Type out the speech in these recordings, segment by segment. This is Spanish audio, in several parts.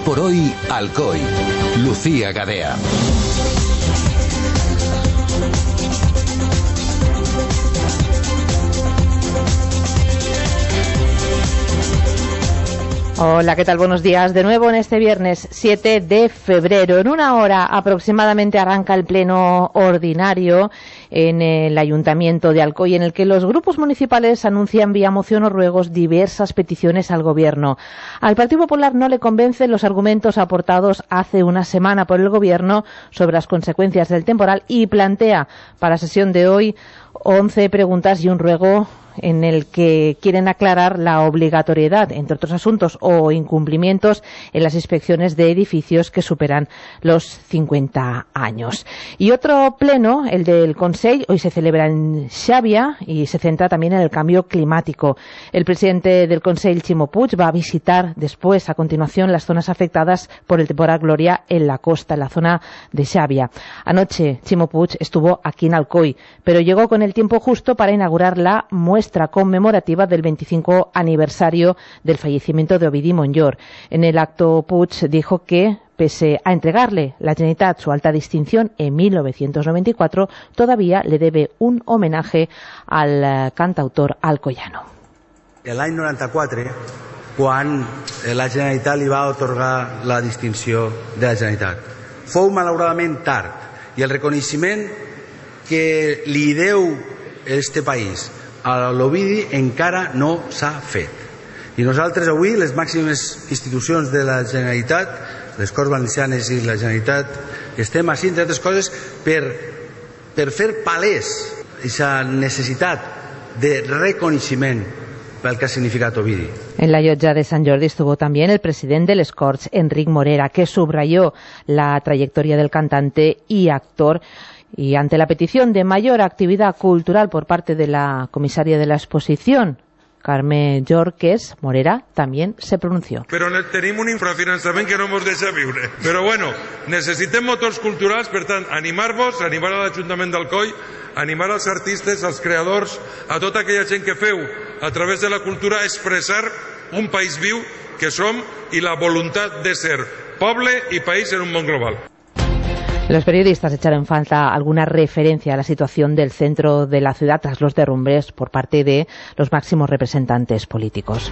por hoy, Alcoy. Lucía Gadea. Hola, ¿qué tal? Buenos días. De nuevo en este viernes 7 de febrero. En una hora aproximadamente arranca el pleno ordinario en el Ayuntamiento de Alcoy, en el que los grupos municipales anuncian vía moción o ruegos diversas peticiones al Gobierno. Al Partido Popular no le convencen los argumentos aportados hace una semana por el Gobierno sobre las consecuencias del temporal y plantea para la sesión de hoy 11 preguntas y un ruego en el que quieren aclarar la obligatoriedad, entre otros asuntos, o incumplimientos en las inspecciones de edificios que superan los 50 años. Y otro pleno, el del Consell, hoy se celebra en Xàbia y se centra también en el cambio climático. El presidente del Consell, Ximo Puig, va a visitar después, a continuación, las zonas afectadas por el temporal Gloria en la costa, en la zona de Xàbia. Anoche, Ximo Puig estuvo aquí en Alcoy, pero llegó con el tiempo justo para inaugurar la muestra conmemorativa del 25 aniversario del fallecimiento de Ovidi Montllor. En el acto, Puig dijo que, pese a entregarle la Generalitat su alta distinción en 1994, todavía le debe un homenaje al cantautor alcoyano. L'any 94, quan la Generalitat li va otorgar la distinció de la Generalitat, fou malauradament tard, i el reconeixement que li deu este país a l'Ovidi encara no s'ha fet. I nosaltres avui, les màximes institucions de la Generalitat, les Corts Valencianes i la Generalitat, estem així, entre altres coses, per fer palès aquesta necessitat de reconeixement pel que ha significat Ovidi. En la llotja de Sant Jordi estuvo también el presidente de les Corts, Enric Morera, que subrayó la trayectoria del cantante y actor. Y ante la petición de mayor actividad cultural por parte de la comisaria de la exposición, Carme Jorques, Morera también se pronunció. Però tenim un infrafinançament que no ens deixa viure. Però bueno, necessitem motors culturals, per tant, animar-vos, animar a l'Ajuntament d'Alcoi, animar als artistes, als creadors, a tota aquella gent que feu a través de la cultura expressar un país viu que som i la voluntat de ser poble i país en un món global. Los periodistas echaron en falta alguna referencia a la situación del centro de la ciudad tras los derrumbes por parte de los máximos representantes políticos.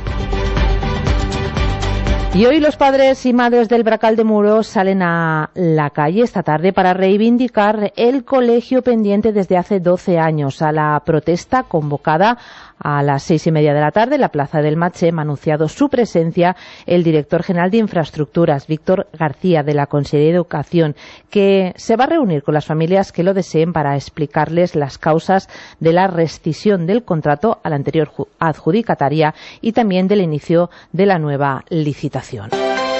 Y hoy los padres y madres del Bracal de Muros salen a la calle esta tarde para reivindicar el colegio pendiente desde hace 12 años. A la protesta convocada a las 6:30 de la tarde en la Plaza del Matxem ha anunciado su presencia el director general de Infraestructuras, Víctor García, de la Consellería de Educación, que se va a reunir con las familias que lo deseen para explicarles las causas de la rescisión del contrato a la anterior adjudicataria y también del inicio de la nueva licitación.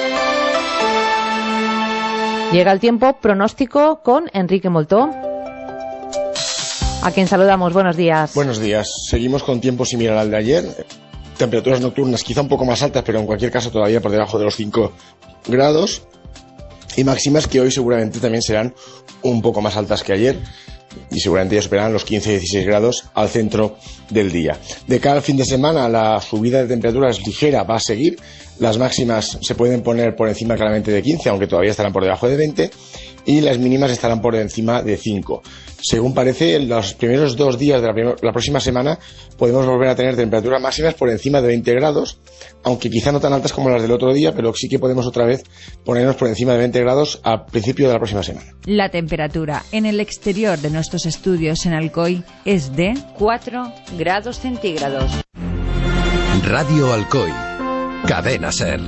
Llega el tiempo pronóstico con Enrique Moltó, a quien saludamos. Buenos días. Buenos días. Seguimos con tiempo similar al de ayer. Temperaturas nocturnas quizá un poco más altas, pero en cualquier caso todavía por debajo de los 5 grados. Y máximas que hoy seguramente también serán un poco más altas que ayer. Y seguramente ya superarán los 15-16 grados al centro del día. De cara al fin de semana, la subida de temperaturas ligera va a seguir. Las máximas se pueden poner por encima claramente de 15, aunque todavía estarán por debajo de 20. Y las mínimas estarán por encima de 5. Según parece, en los primeros 2 días de la próxima semana podemos volver a tener temperaturas máximas por encima de 20 grados, aunque quizá no tan altas como las del otro día, pero sí que podemos otra vez ponernos por encima de 20 grados al principio de la próxima semana. La temperatura en el exterior de nuestros estudios en Alcoy es de 4 grados centígrados. Radio Alcoy. Cadena SER.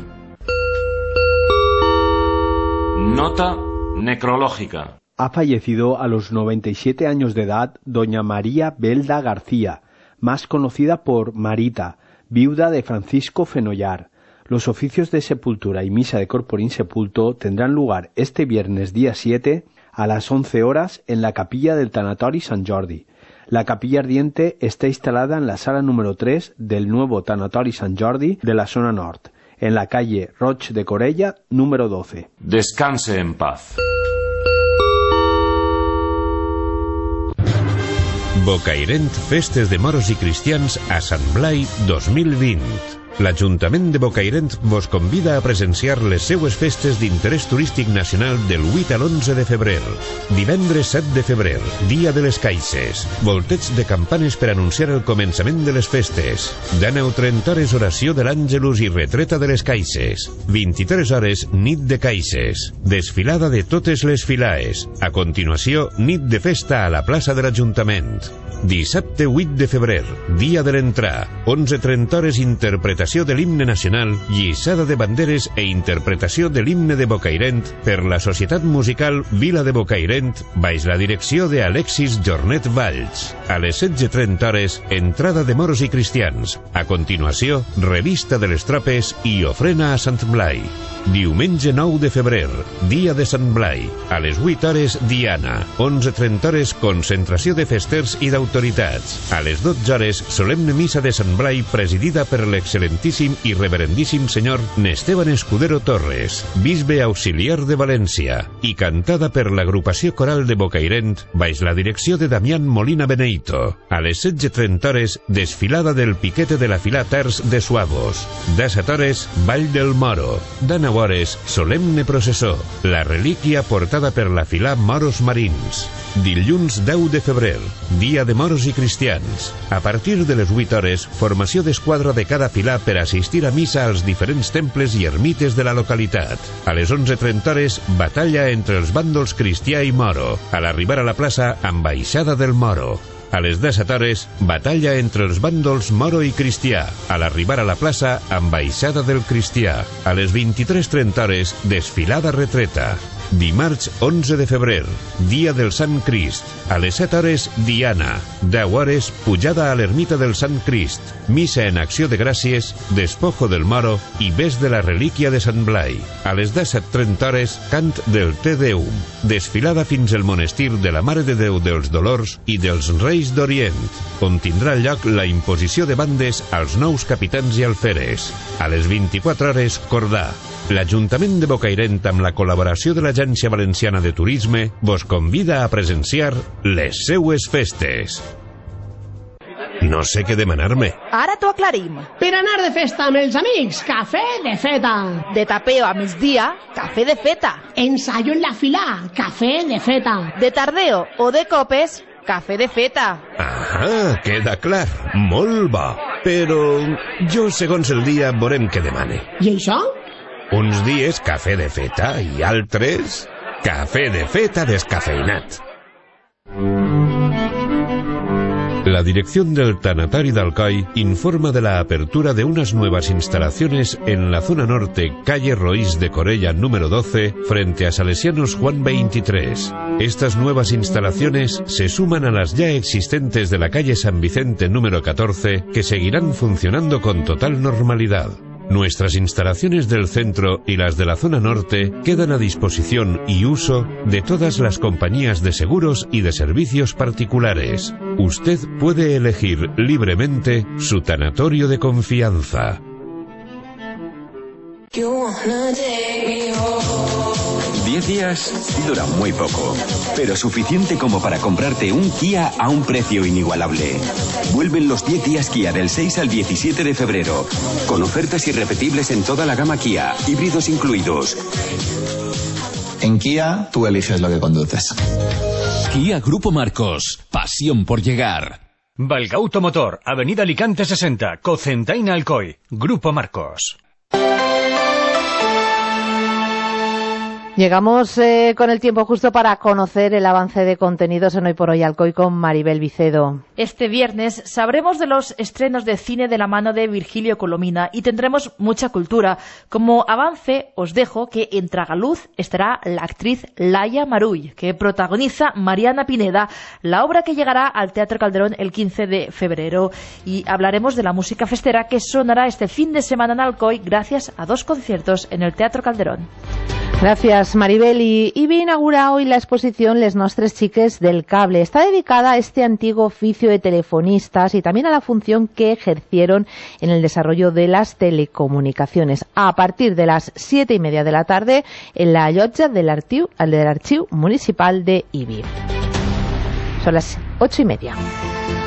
Nota necrológica. Ha fallecido a los 97 años de edad doña María Belda García, más conocida por Marita, viuda de Francisco Fenollar. Los oficios de sepultura y misa de corpore insepulto tendrán lugar este viernes día 7 a las 11 horas en la capilla del Tanatori Sant Jordi. La capilla ardiente está instalada en la sala número 3 del nuevo Tanatori Sant Jordi de la zona norte, en la calle Roig de Corella número 12. Descanse en paz. Bocairent Festes de Moros i Cristians a Sant Blai 2020. L'Ajuntament de Bocairent vos convida a presenciar les seues festes d'interès turístic nacional del 8 a l'11 de febrer. Divendres 7 de febrer, dia de les caixes. Volteig de campanes per anunciar el començament de les festes. De 9:30 hores oració de l'Àngelus i retreta de les caixes. 23 hores nit de caixes. Desfilada de totes les filaes. A continuació, nit de festa a la plaça de l'Ajuntament. Dissabte 8 de febrer, dia de l'entrà. 11:30 hores interpretació de l'himne nacional, lliçada de banderes e interpretació de l'himne de Bocairent per la Societat Musical Vila de Bocairent baix la direcció de Alexis Jornet Valls. A les 16:30 hores, entrada de moros i cristians. A continuació, revista de les tropes i ofrena a Sant Blai. Diumenge 9 de febrer, dia de Sant Blai. A les 8 hores, diana. 11:30 hores, concentració de festers i d'autoritats. A les 12 hores, solemne missa de Sant Blai presidida per l'excel·lentíssim i reverendíssim senyor Nesteban Escudero Torres, bisbe auxiliar de València, i cantada per l'agrupació coral de Bocairent baix la direcció de Damián Molina Beneito. A les 16:30 hores, desfilada del piquete de la fila Terç de Suavos. 17 hores, Ball del Moro. De 9 hores, solemne processó, la relíquia portada per la filà Moros Marins. Dilluns 10 de febrer, dia de moros i cristians. A partir de les 8 hores, formació d'esquadra de cada filà per assistir a missa als diferents temples i ermites de la localitat. A les 11:30 hores, batalla entre els bàndols cristià i moro. A l'arribar a la plaça, ambaixada del moro. A les 17 hores, batalla entre els bàndols moro i cristià. A l'arribar a la plaça, ambaixada del cristià. A les 23:30 hores, desfilada retreta. Dimarts 11 de febrer, dia del Sant Crist. A les 7 hores, diana. 10 hores, pujada a l'ermita del Sant Crist. Missa en acció de gràcies, despojo del moro i bes de la relíquia de Sant Blai. A les 17:30 hores, cant del Te Deum. Desfilada fins al monestir de la Mare de Déu dels Dolors i dels Reis d'Orient, on tindrà lloc la imposició de bandes als nous capitans i alferes. A les 24 hores, cordà. L'Ajuntament de Bocairent, amb la col·laboració de l'Agència Valenciana de Turisme, vos convida a presenciar les seues festes. No sé què demanar-me. Ara t'ho aclarim. Per anar de festa amb els amics, cafè de feta. De tapeo a migdia, cafè de feta. Ensayo en la fila, cafè de feta. De tardeo o de copes, cafè de feta. Ah, queda clar. Molt bo. Però jo, segons el dia, veurem què demane. I això? Uns dies cafè de feta i altres cafè de feta descafeinat. La dirección del Tanatorio de Alcoy informa de la apertura de unas nuevas instalaciones en la zona norte, calle Roís de Corella número 12, frente a Salesianos Juan 23. Estas nuevas instalaciones se suman a las ya existentes de la calle San Vicente número 14, que seguirán funcionando con total normalidad. Nuestras instalaciones del centro y las de la zona norte quedan a disposición y uso de todas las compañías de seguros y de servicios particulares. Usted puede elegir libremente su tanatorio de confianza. 10 días dura muy poco, pero suficiente como para comprarte un Kia a un precio inigualable. Vuelven los 10 días Kia del 6 al 17 de febrero, con ofertas irrepetibles en toda la gama Kia, híbridos incluidos. En Kia, tú eliges lo que conduces. Kia Grupo Marcos, pasión por llegar. Valgauto Motor, Avenida Alicante 60, Cocentaina Alcoy, Grupo Marcos. Llegamos con el tiempo justo para conocer el avance de contenidos en Hoy por Hoy Alcoy con Maribel Vicedo. Este viernes sabremos de los estrenos de cine de la mano de Virgilio Colomina y tendremos mucha cultura. Como avance os dejo que en Tragaluz estará la actriz Laia Marull, que protagoniza Mariana Pineda, la obra que llegará al Teatro Calderón el 15 de febrero. Y hablaremos de la música festera que sonará este fin de semana en Alcoy gracias a 2 conciertos en el Teatro Calderón. Gracias, Maribel. Y IBI inaugura hoy la exposición Les Nostres Xiques del Cable. Está dedicada a este antiguo oficio de telefonistas y también a la función que ejercieron en el desarrollo de las telecomunicaciones. A partir de las 7:30 de la tarde en la llotja del Archiu Municipal de IBI. Son las 8:30.